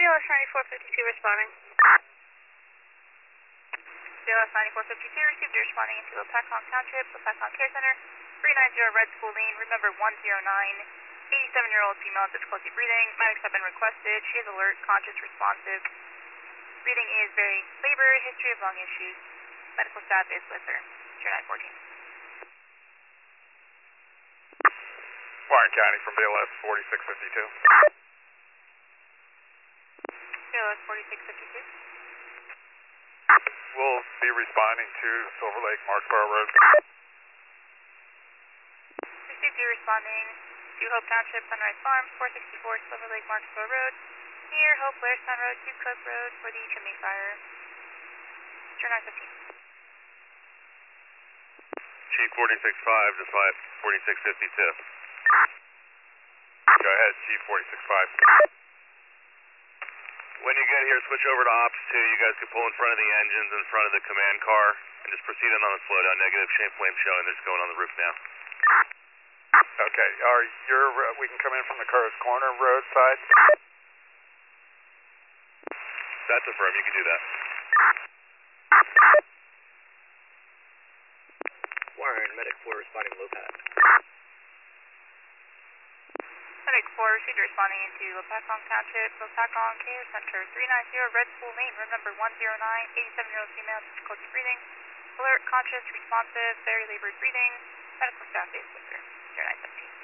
BLS 9452 responding. BLS 9452 received, you're responding into Lopakong Township, Lopakong Care Center, 390 Red School Lane, room number 109, 87-year-old female, difficulty breathing. Medics have been requested. She is alert, conscious, responsive. Breathing is very labored, history of lung issues. Medical staff is with her. 0914. Warren County from BLS 4652. BLS 4652. We'll be responding to Silver Lake, Marksboro Road. Received, you responding to Hope Township, Sunrise Farms, 464 Silver Lake, Marksboro Road, near Hope, Blairstown Road, to Cook Road for the chimney fire. 0915. Chief 465 to 4652. Go ahead, Chief 465. When you get here, switch over to Ops 2. You guys can pull in front of the engines, in front of the command car, and just proceed on the slowdown. Negative, shape flame showing. They're just going on the roof now. Okay, we can come in from the Curtis Corner Road side? That's affirmed, you can do that. Warren, Medic 4 responding Lopat. Medic 4 received, responding into Lopakong Township, Lopakong Care Center, 390 Red School Lane, room number 109, 87-year-old female, difficulty breathing, alert, conscious, responsive, very labored breathing. Medical staff is with her. 0917.